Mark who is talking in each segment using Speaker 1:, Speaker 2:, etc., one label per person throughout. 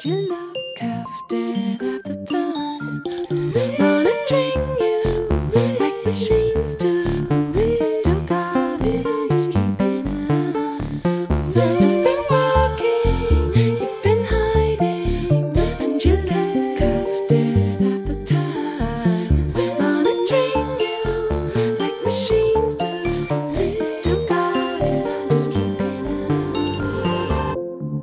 Speaker 1: you look half dead half the time, monitoring you like machines do. You still got it, I'm just keeping an eye. So you've been walking, you've been hiding, and you look half dead half the time, monitoring you like machines do. You still got it, I'm just keeping an eye.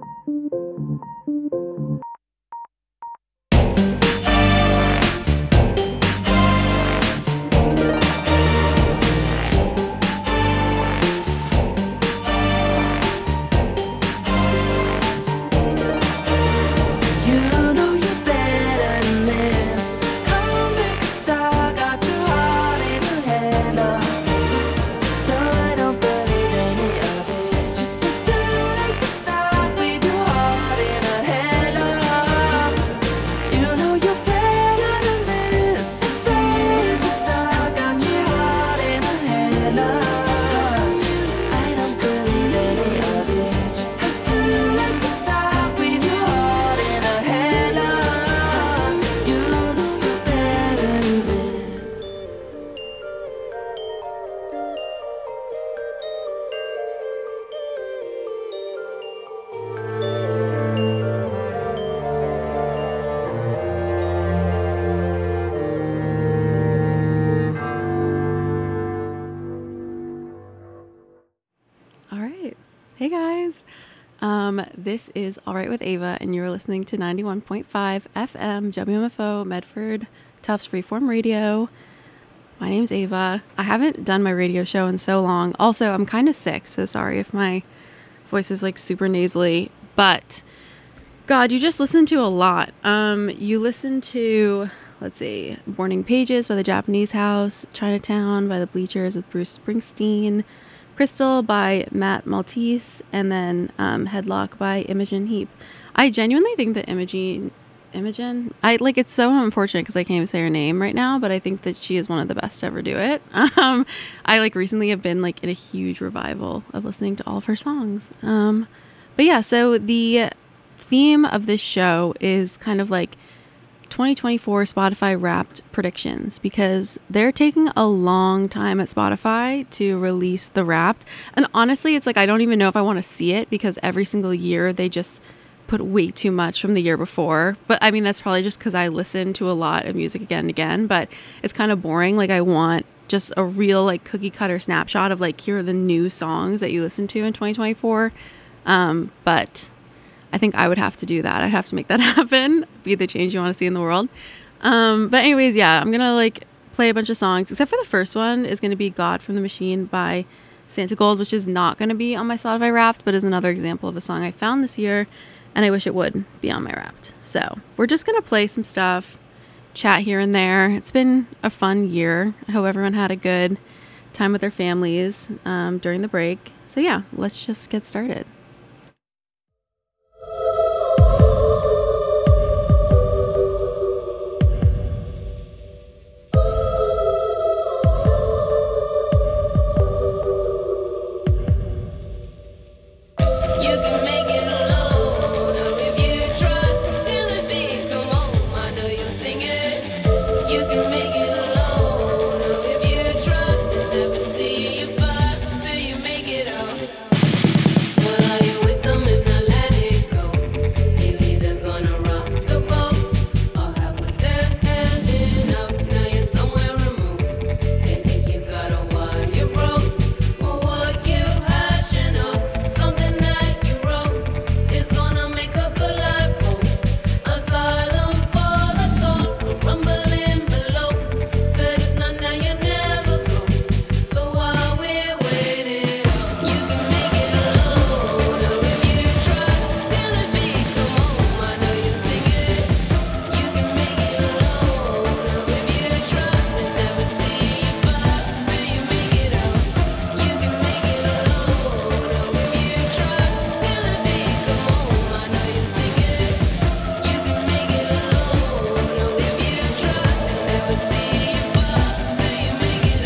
Speaker 1: You know you're better than this. Come on, make a star, got your heart in a headlock. No, I don't believe any of it. You said too late to stop with your heart in a headlock. You know you're better than this. Afraid to stop, got your heart in a headlock. I don't believe any of it. You said too late to stop with your heart in a headlock. You know you're better than this.
Speaker 2: All right. Hey guys. This is All Right with Ava, and you're listening to 91.5 FM WMFO Medford Tufts Freeform Radio. My name's Ava. I haven't done my radio show in so long. Also, I'm kind of sick, so sorry if my voice is like super nasally, but God, you just listen to a lot. You listen to, let's see, Morning Pages by the Japanese House, Chinatown by the Bleachers with Bruce Springsteen, Crystal by Matt Maltese, and then Headlock by Imogen Heap. I genuinely think that Imogen, it's so unfortunate because I can't even say her name right now, but I think that she is one of the best to ever do it. I recently have been in a huge revival of listening to all of her songs. But yeah, so the theme of this show is kind of 2024 Spotify Wrapped predictions, because they're taking a long time at Spotify to release the Wrapped. And honestly, it's I don't even know if I want to see it, because every single year they just put way too much from the year before. But I mean, that's probably just because I listen to a lot of music again and again, but it's kind of boring. I want just a real cookie cutter snapshot of here are the new songs that you listen to in 2024. But I think I would have to do that. I'd have to make that happen, be the change you want to see in the world. But anyways, yeah, I'm going to play a bunch of songs, except for the first one is going to be God from the Machine by Santa Gold, which is not going to be on my Spotify Wrapped, but is another example of a song I found this year, and I wish it would be on my Wrapped. So we're just going to play some stuff, chat here and there. It's been a fun year. I hope everyone had a good time with their families during the break. So yeah, let's just get started.
Speaker 1: You can make it alone, or if you try till it become home, I know you'll sing it. You can make it alone, or if you try to never see you fight till you make it out. Well, are you with them if not let it go? Are you either gonna rock the boat or have with their hands in out? Now you're somewhere removed. They think you got a wire you broke, or what you hashing up, something that you wrote is gonna make a good life go. Asylum for the soul, rumbling below. Said if not now you never go. So while we're waiting, you can make it alone, or if you try till it become home, I know you'll sing it. You can make it alone, or if you try to never see you fight till you make it out. You can make it alone, or if you try till it become home, I know you'll sing it. You can make it alone, or if you try to never see you fight till you make it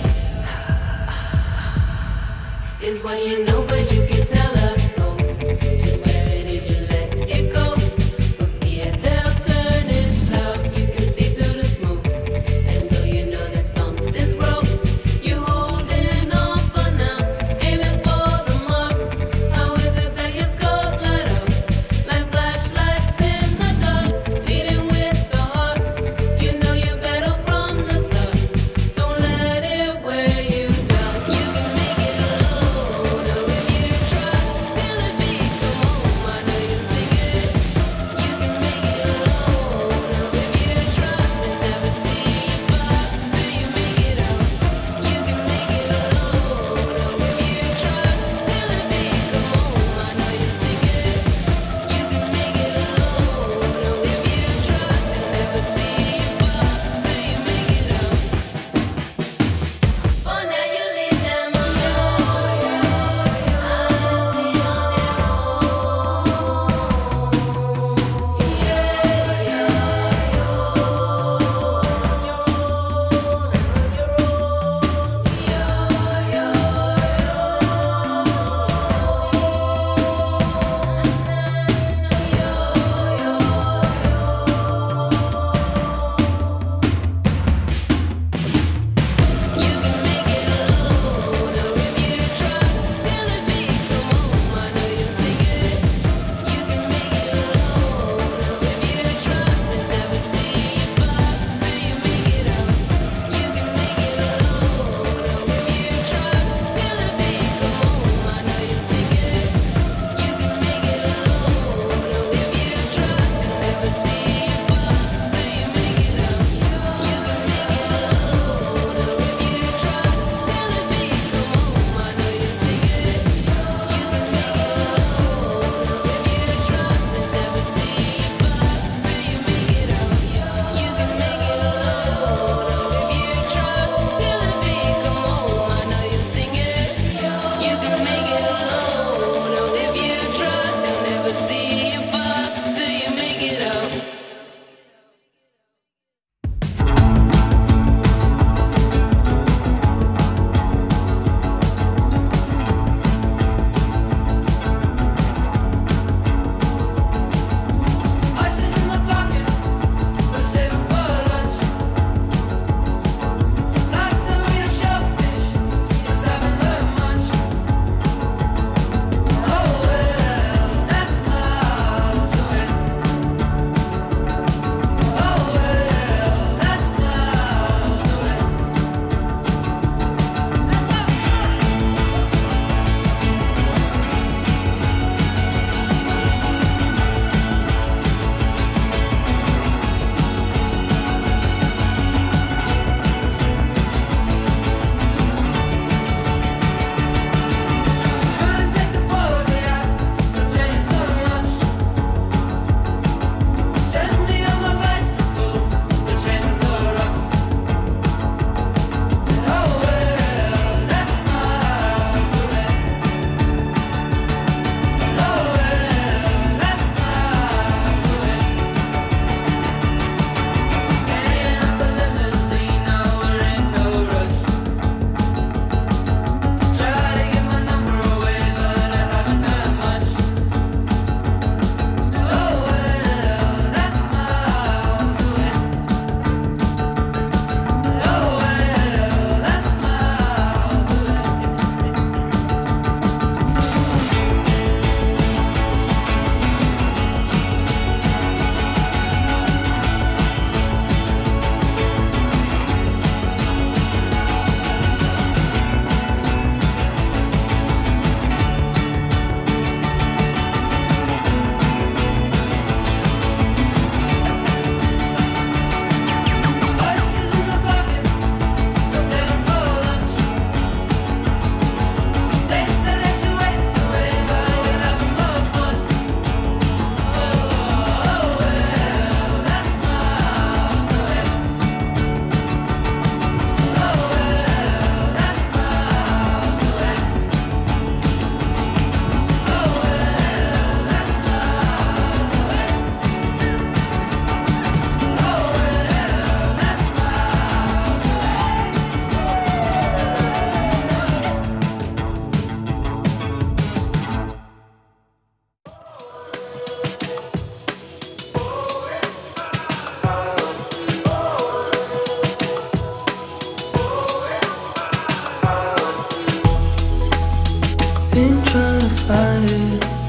Speaker 1: out. Is what you know, but you can tell us so. Just where it is you let it go. For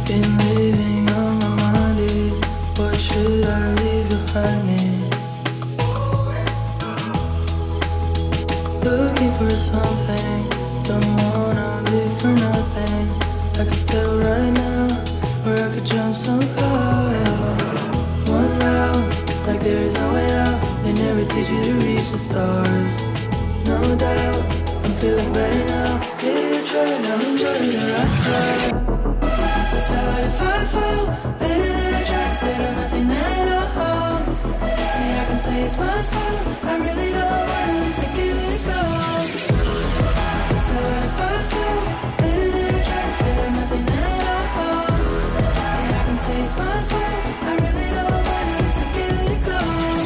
Speaker 3: Been living on my mind. What should I leave behind me? Looking for something, don't wanna live for nothing. I could settle right now, or I could jump somehow. One route, like there is no way out. They never teach you to reach the stars. No doubt, I'm feeling better now. Give it a try, now enjoy the ride. So what if I fall? Better than I tried, instead of nothing at all. Yeah, I can say it's my fault. I really don't want, at least I give it a go. So what if I fall? Better than I tried, instead of nothing at all. Yeah, I can say it's my fault. I really don't want, at least I give it a go.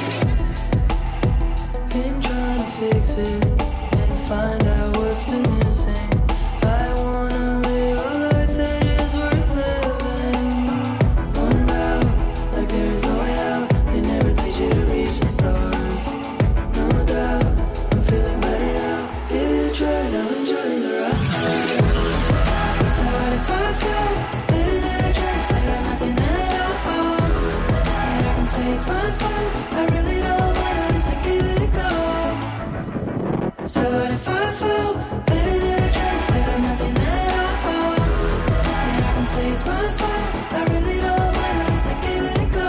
Speaker 3: Been trying to fix it and find out what's been missing. I wanna live a life that is worth living. One route, like there is no way out. They never teach you to reach the stars. No doubt, I'm feeling better now. Give it a try, now enjoy the ride. So what if I fall? Better than I tried, instead of nothing at all. Yeah, I can say it's my fault. I really don't want, at least I give it a go. So what if I fall? Better than I tried, instead of nothing at all. Yeah, I can say it's my fault. I really don't want, at least I give it a go.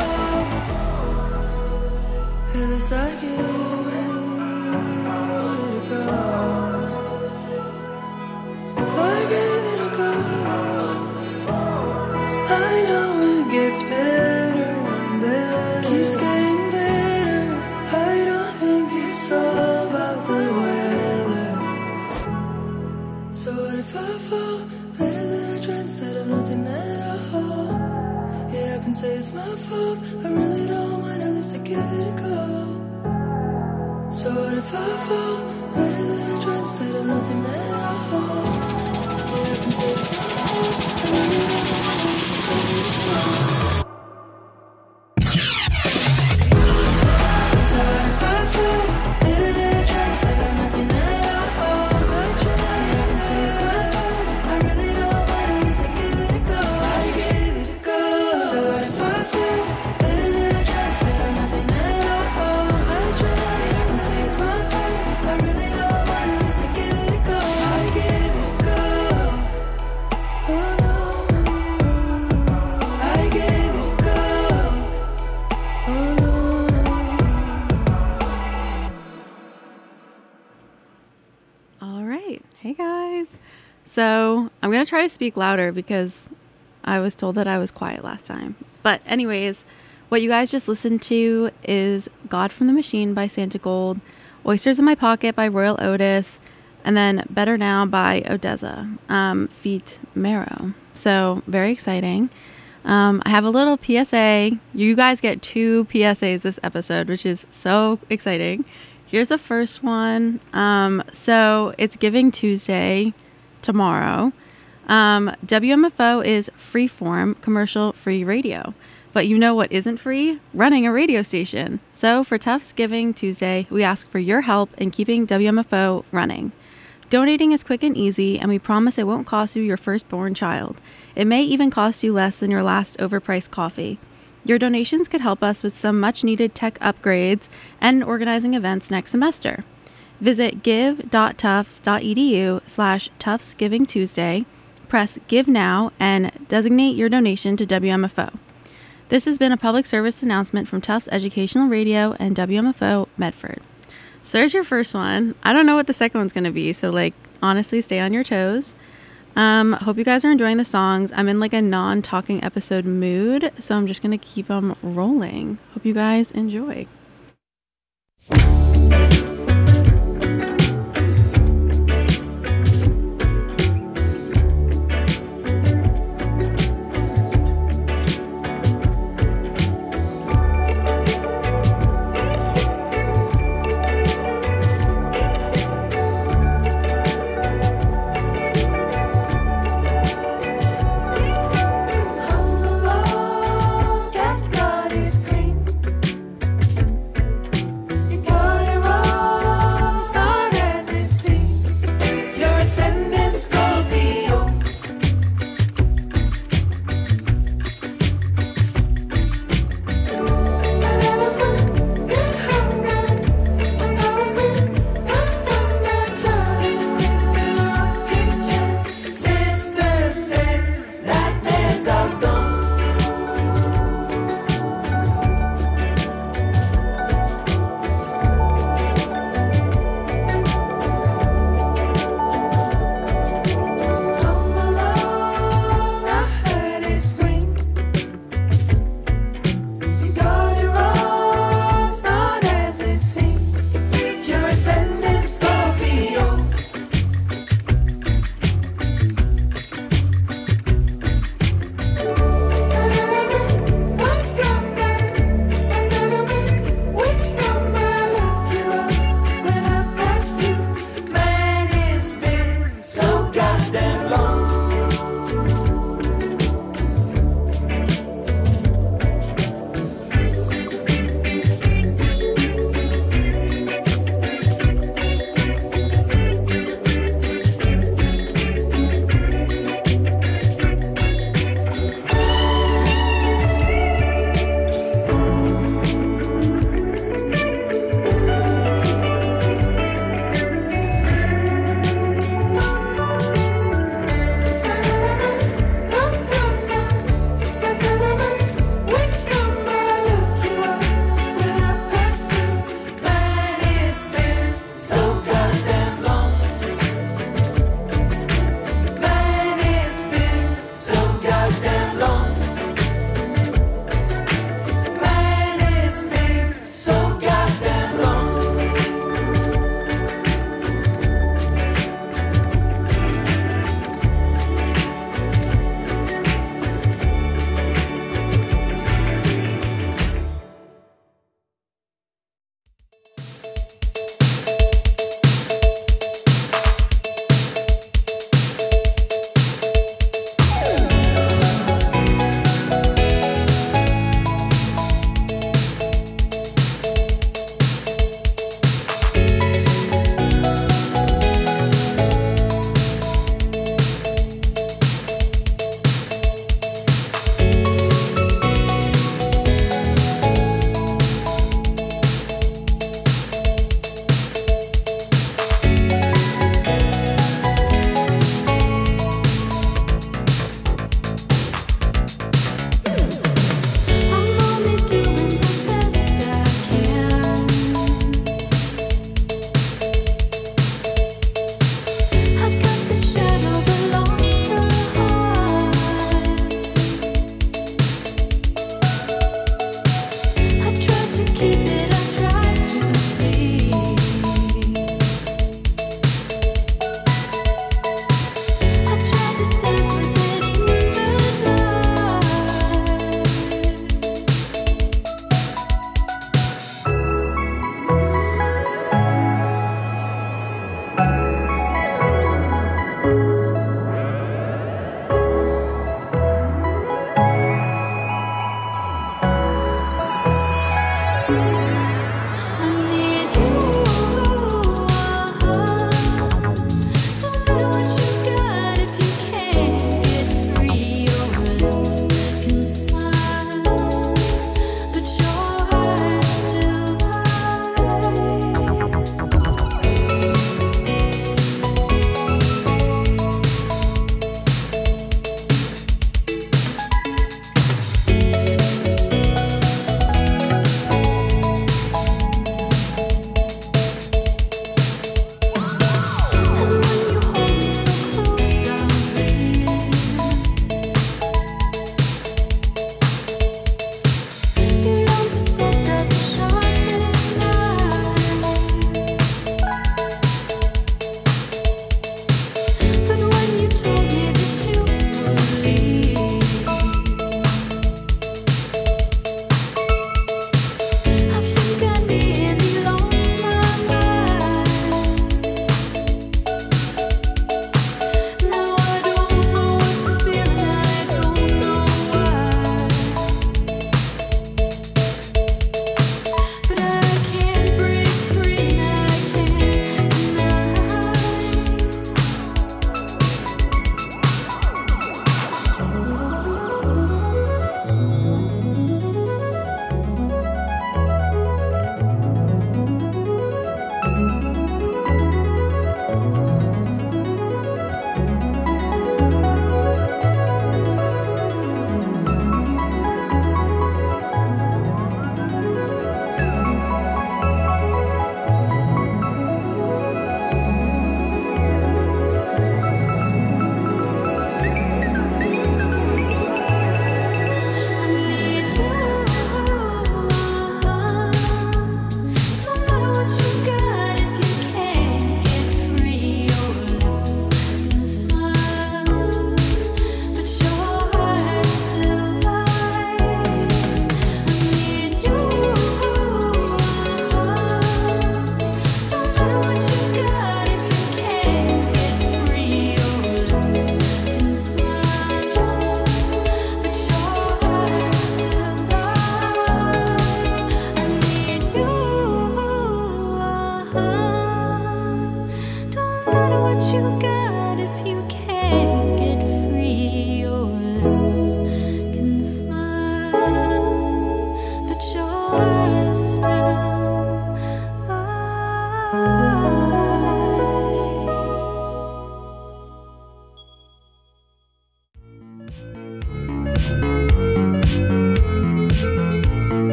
Speaker 3: At least I give it a go. I give it a go. I know it gets better and better. Keeps getting better. I don't think it's all about the weather. So what if I fall? Better than I tried, instead of nothing at all. Yeah, I can say it's my fault. I really don't mind, at least I give it a go. So what if I fall? Better than I tried, instead of nothing at all. Yeah, I can say it's my fault. I really don't mind, at least I give it a go. So what if I fall? Better than I tried, instead of nothing at all. Yeah, I can say it's my fault. I really don't mind, at least I give it a go. I give it a go. So what if I fall? Better than I tried, instead of nothing at all. Yeah, I can say it's my fault. I really don't mind, at least I give it a go. I give it a go. Oh no. I give it a go. Oh no.
Speaker 2: All right. Hey guys. So I'm going to try to speak louder because I was told that I was quiet last time. But anyways, what you guys just listened to is God from the Machine by Santa Gold, Oysters in My Pocket by Royal Otis, and then Better Now by Odessa, feat Marrow. So very exciting. I have a little PSA. You guys get 2 PSAs this episode, which is so exciting. Here's the first one. So it's Giving Tuesday tomorrow. WMFO is freeform, commercial-free radio. But you know what isn't free? Running a radio station. So for Tufts Giving Tuesday, we ask for your help in keeping WMFO running. Donating is quick and easy, and we promise it won't cost you your firstborn child. It may even cost you less than your last overpriced coffee. Your donations could help us with some much-needed tech upgrades and organizing events next semester. Visit give.tufts.edu/TuftsGivingTuesday, press Give Now, and designate your donation to WMFO. This has been a public service announcement from Tufts Educational Radio and WMFO Medford. So there's your first one. I don't know what the second one's going to be, so honestly, stay on your toes. Hope you guys are enjoying the songs. I'm in a non-talking episode mood, so I'm just going to keep them rolling. Hope you guys enjoy.
Speaker 3: God is green. You got it wrong.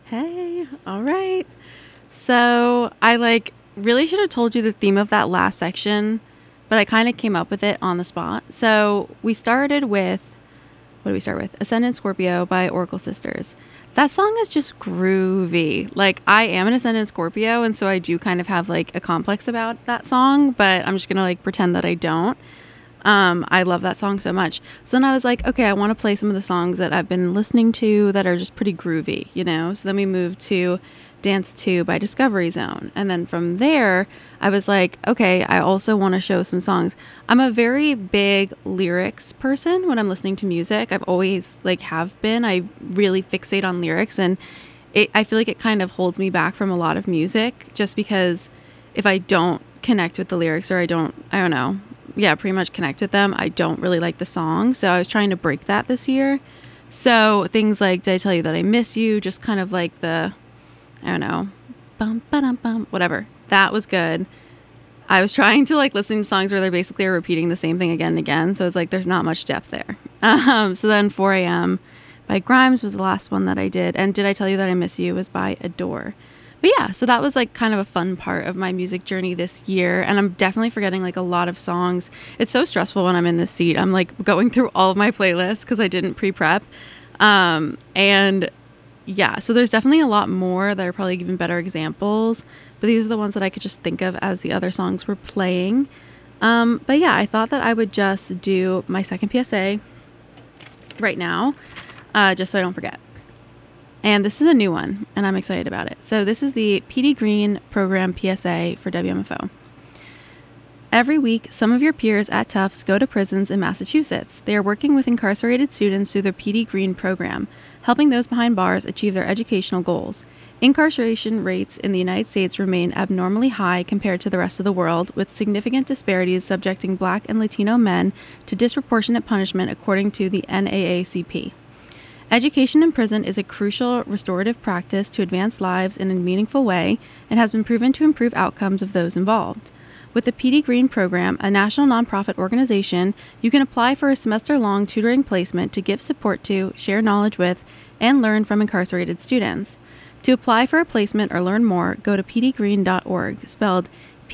Speaker 2: Hey, all right. So I really should have told you the theme of that last section, but I kind of came up with it on the spot. So we started with, what do we start with? Ascendant Scorpio by Oracle Sisters. That song is just groovy. Like, I am an Ascendant Scorpio, and so I do kind of have like a complex about that song, but I'm just gonna like pretend that I don't. I love that song so much. So then I was like, okay, I want to play some of the songs that I've been listening to that are just pretty groovy, you know? So then we moved to Dance 2 by Discovery Zone. And then from there, I was like, okay, I also want to show some songs. I'm a very big lyrics person when I'm listening to music. I've always have been. I really fixate on lyrics, and I feel like it kind of holds me back from a lot of music just because if I don't connect with the lyrics or I don't know, pretty much connect with them, I don't really like the song. So I was trying to break that this year. So things like Did I Tell You That I Miss You, just kind of like the, I don't know, bum, ba-dum, bum, whatever. That was good. I was trying to listen to songs where they basically are repeating the same thing again and again. So it's like there's not much depth there. So then 4 a.m. by Grimes was the last one that I did. And Did I Tell You That I Miss You was by Adore. But yeah, so that was kind of a fun part of my music journey this year. And I'm definitely forgetting a lot of songs. It's so stressful when I'm in this seat. I'm going through all of my playlists because I didn't pre-prep. And yeah, so there's definitely a lot more that are probably even better examples. But these are the ones that I could just think of as the other songs were playing. But yeah, I thought that I would just do my second PSA right now, just so I don't forget. And this is a new one, and I'm excited about it. So this is the PD Green Program PSA for WMFO. Every week, some of your peers at Tufts go to prisons in Massachusetts. They are working with incarcerated students through the PD Green Program, helping those behind bars achieve their educational goals. Incarceration rates in the United States remain abnormally high compared to the rest of the world, with significant disparities subjecting Black and Latino men to disproportionate punishment according to the NAACP. Education in prison is a crucial restorative practice to advance lives in a meaningful way and has been proven to improve outcomes of those involved. With the PD Green Program, a national nonprofit organization, you can apply for a semester-long tutoring placement to give support to, share knowledge with, and learn from incarcerated students. To apply for a placement or learn more, go to pdgreen.org, spelled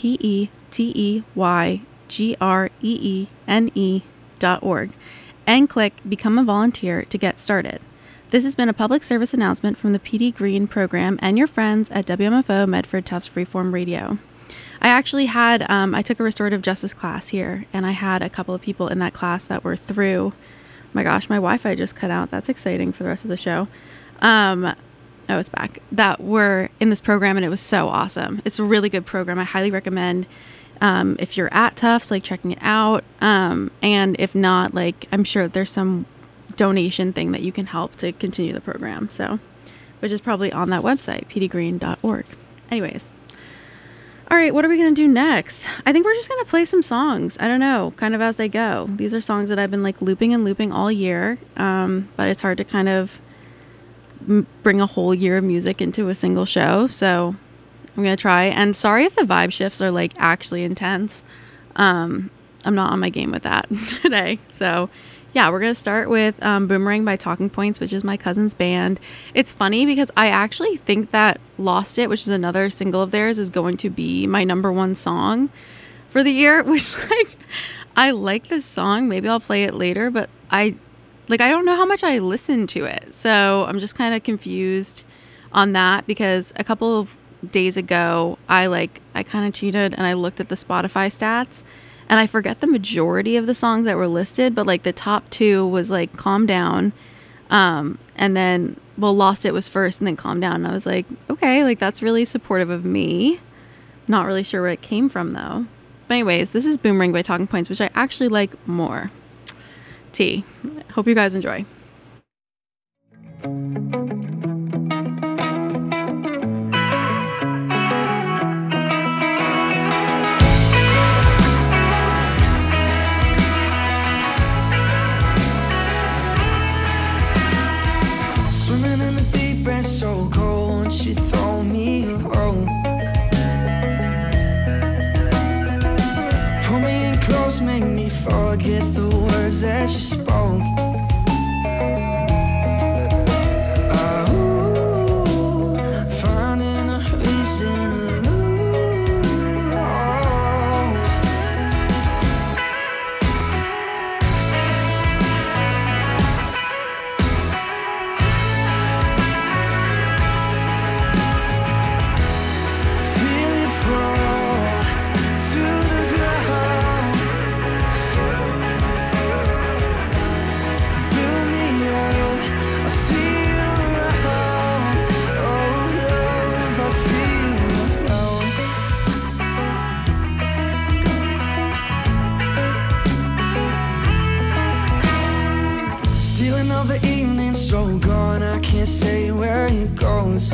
Speaker 2: PETEYGREENE.org, and click Become a Volunteer to get started. This has been a public service announcement from the PD Green Program and your friends at WMFO Medford Tufts Freeform Radio. I actually had, I took a restorative justice class here, and I had a couple of people in that class that were through, my gosh, my Wi-Fi just cut out. That's exciting for the rest of the show. Oh, it's back. That were in this program, and it was so awesome. It's a really good program. I highly recommend if you're at Tufts, checking it out. And if not, I'm sure there's some donation thing that you can help to continue the program. So, which is probably on that website, pdgreen.org. Anyways. All right, what are we going to do next? I think we're just going to play some songs. I don't know, kind of as they go. These are songs that I've been looping and looping all year. But it's hard to kind of bring a whole year of music into a single show. So I'm going to try. And sorry if the vibe shifts are actually intense. I'm not on my game with that today. So yeah, we're going to start with Boomerang by Talking Points, which is my cousin's band. It's funny because I actually think that Lost It, which is another single of theirs, is going to be my #1 song for the year, which I like this song. Maybe I'll play it later, but I don't know how much I listen to it. So I'm just kind of confused on that because a couple of days ago, I kind of cheated and I looked at the Spotify stats and I forget the majority of the songs that were listed, but the top 2 was Calm Down. And then, Lost It was first and then Calm Down. And I was like, okay, that's really supportive of me. Not really sure where it came from though. But anyways, this is Boomerang by Talking Points, which I actually like more. T. Hope you guys enjoy.
Speaker 3: Swimming in the deep end, so cold, she throw me a rope. Pull me in close, make me forget the words that you spoke. Stealing all the evening, so gone, I can't say where it goes.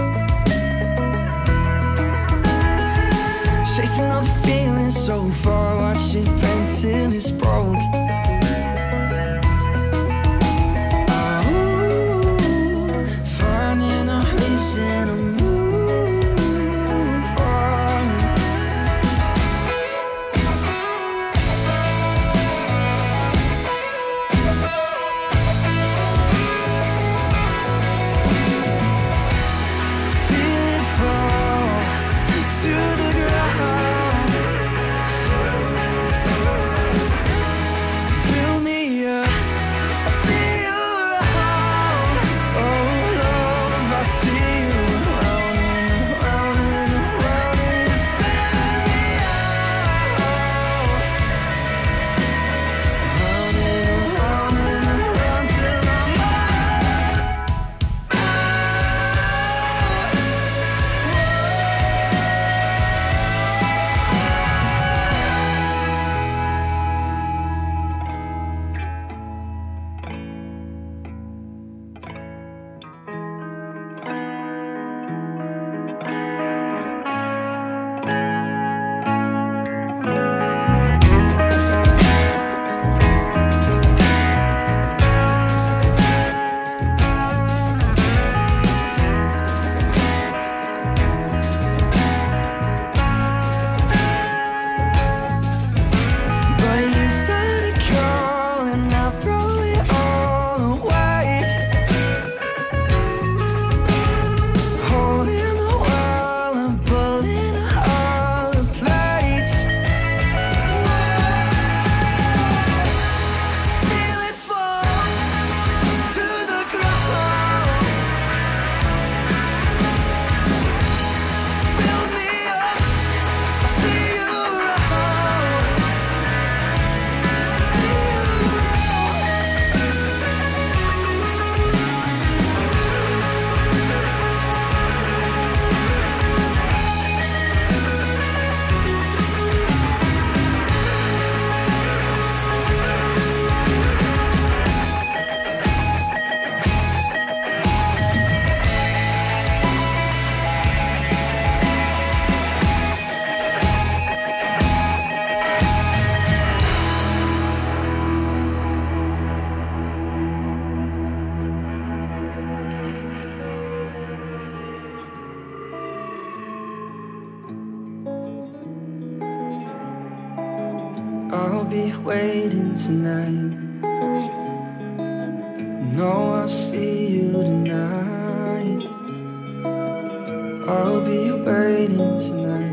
Speaker 3: Chasing all the feelings so far, watch it bend till it's broke. Oh, finding a reason to move on. Feel it fall to the ground. Build me up, I see you around. Oh love, I see you around and around and around. It's spinning me out. Round and around and around till I'm but you started calling, I throw it all away. Holding the wall and pulling all the plates. Feel it fall to the ground. Build me up, I see you around. See you I'll be waiting tonight. No, I'll see you tonight. I'll be waiting tonight.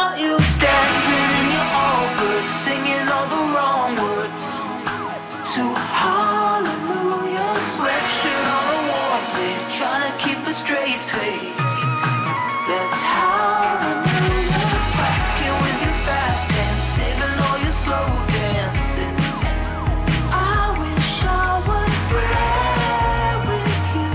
Speaker 3: saw you standing in your Allbirds, singing all the wrong words to Hallelujah. Sweatshirt on a warm day, trying to keep a straight face. That's Hallelujah. Cracking with your fast dance, saving all your slow dances. I wish I was there with you.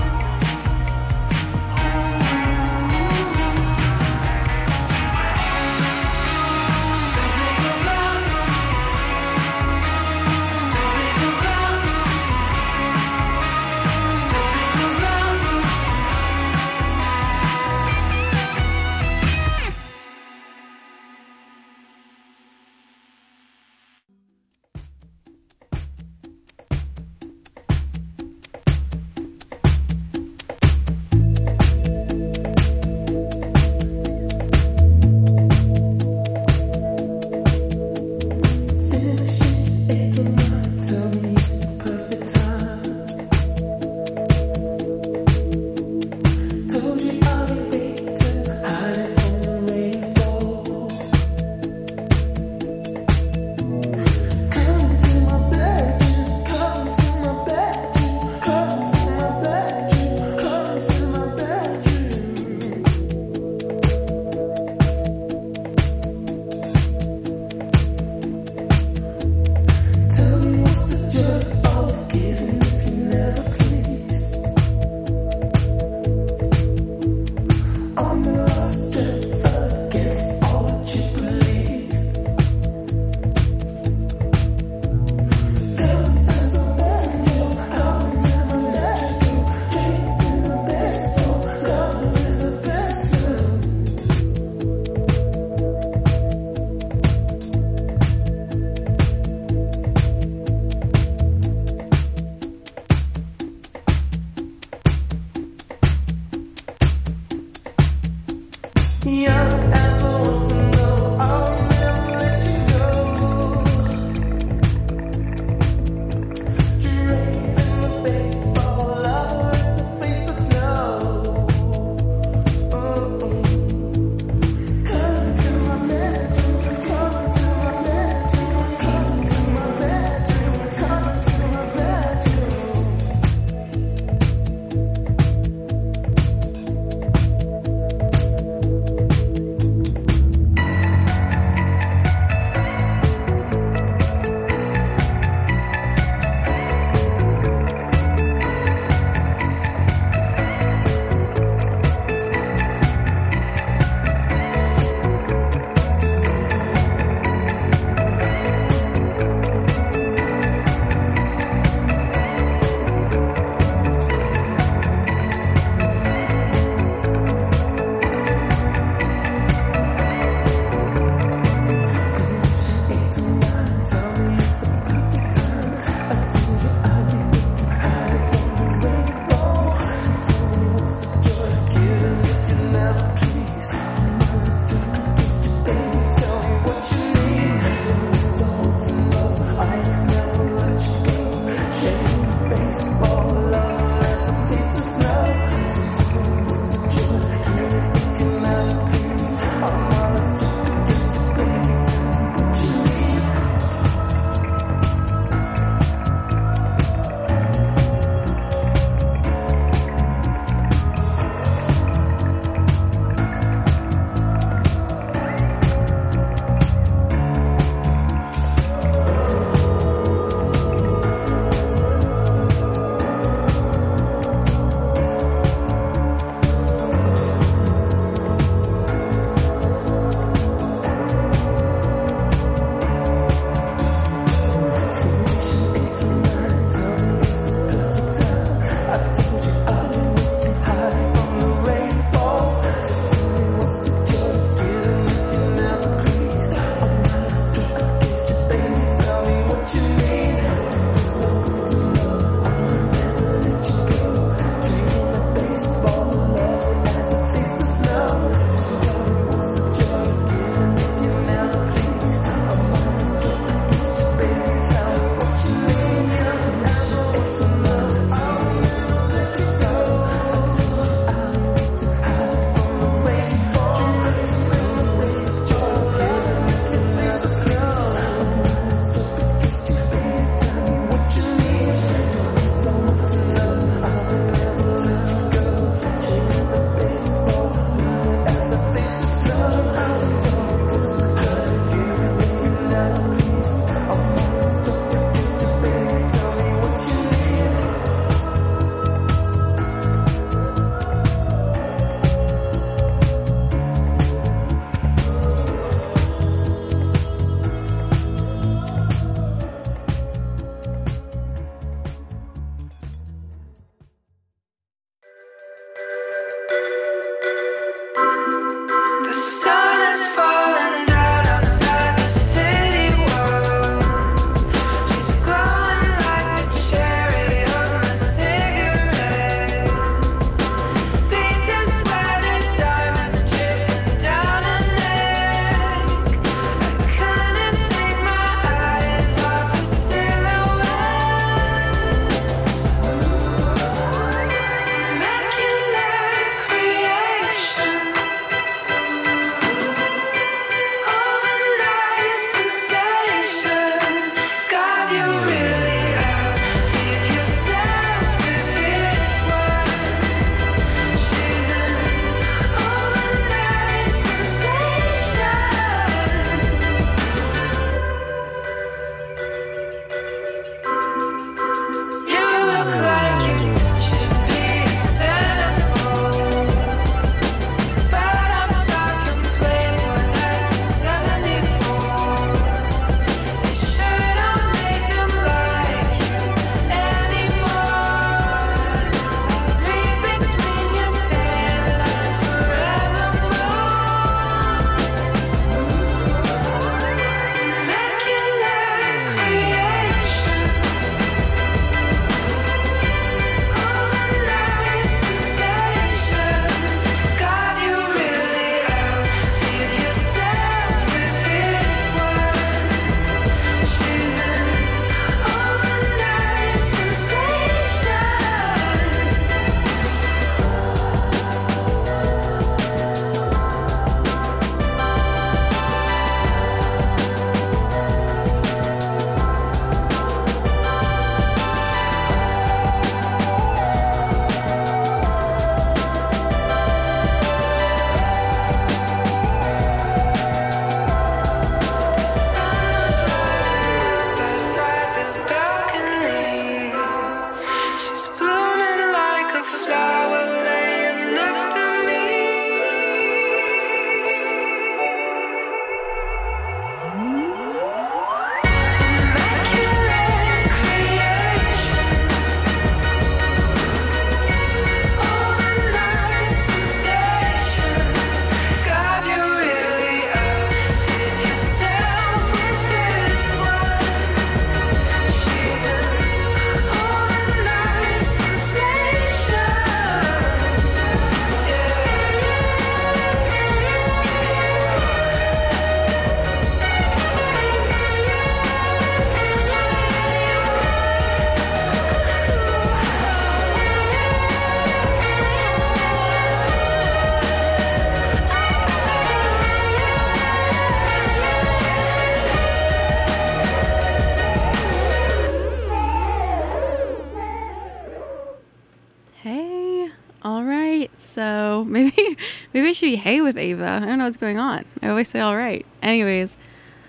Speaker 2: So maybe I should be hey with Ava. I don't know what's going on. I always say all right. Anyways,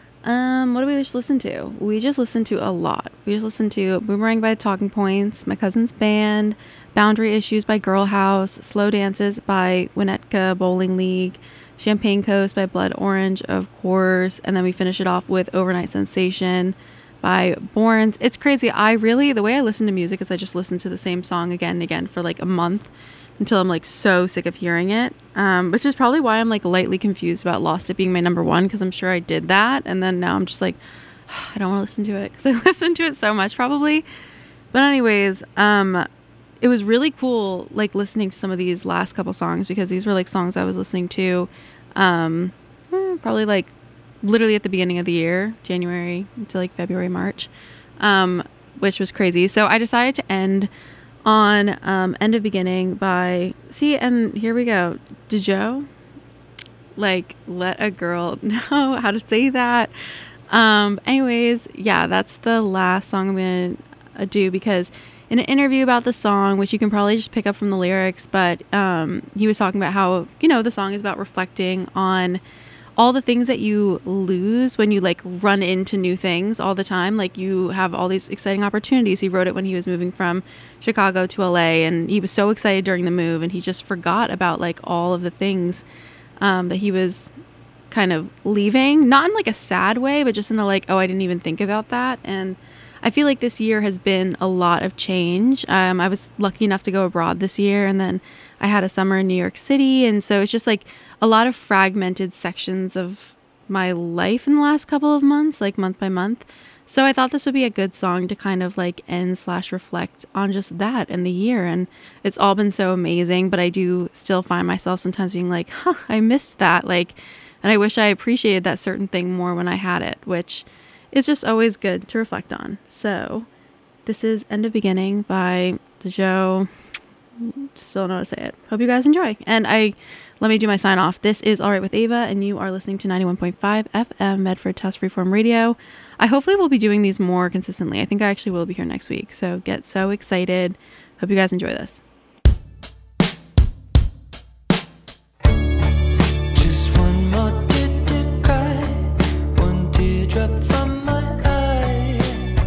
Speaker 2: what did we just listen to? We just listened to a lot. We just listened to Boomerang by Talking Points, My Cousin's Band, Boundary Issues by Girl House, Slow Dances by Winnetka Bowling League, Champagne Coast by Blood Orange, of course, and then we finish it off with Overnight Sensation by Borns. It's crazy. The way I listen to music is I just listen to the same song again and again for like a month until I'm like so sick of hearing it, which is probably why I'm like lightly confused about Lost It being my number one, because I'm sure I did that, and then now I'm just like, I don't want to listen to it because I listen to it so much probably. But anyways, it was really cool like listening to some of these last couple songs, because these were like songs I was listening to probably like literally at the beginning of the year, January to like February, March, which was crazy. So I decided to end on End of Beginning by, and here we go, Dejo, like let a girl know how to say that. Anyways, yeah, that's the last song I'm gonna do, because in an interview about the song, which you can probably just pick up from the lyrics, but he was talking about how, the song is about reflecting on all the things that you lose when you like run into new things all the time. Like you have all these exciting opportunities. He wrote it when he was moving from Chicago to LA, and he was so excited during the move, and he just forgot about like all of the things that he was kind of leaving, not in like a sad way, but just in a like, oh, I didn't even think about that. And I feel like this year has been a lot of change. I was lucky enough to go abroad this year, and then I had a summer in New York City, and so it's just like a lot of fragmented sections of my life in the last couple of months, like month by month. So I thought this would be a good song to kind of like end/reflect on just that and the year. And it's all been so amazing, but I do still find myself sometimes being like, I missed that. Like, and I wish I appreciated that certain thing more when I had it, which is just always good to reflect on. So this is End of Beginning by Dejo. Still don't know how to say it. Hope you guys enjoy. And let me do my sign off. This is All Right with Ava, and you are listening to 91.5 FM Medford Tufts Freeform Radio. I hopefully will be doing these more consistently. I think I actually will be here next week. So get so excited. Hope you guys enjoy this.
Speaker 3: Just one more tear to cry, one teardrop from my eye.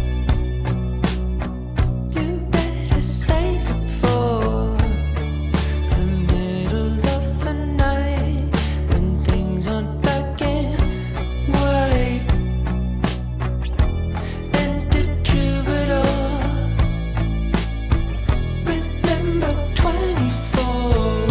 Speaker 3: You better save it for the middle of the night, when things aren't black and white. And the troubadour, remember 24.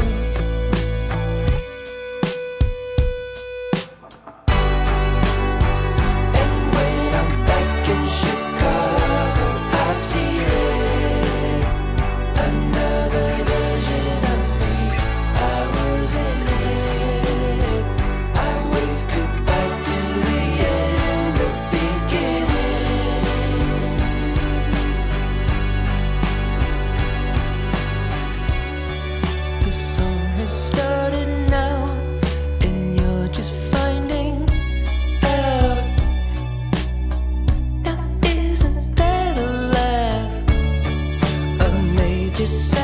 Speaker 3: And when I'm back in Chicago, I feel it. Another version of me, I was in it. I wave goodbye to the end of beginning. The song has started now, and you're just finding out. Now isn't that a laugh? A major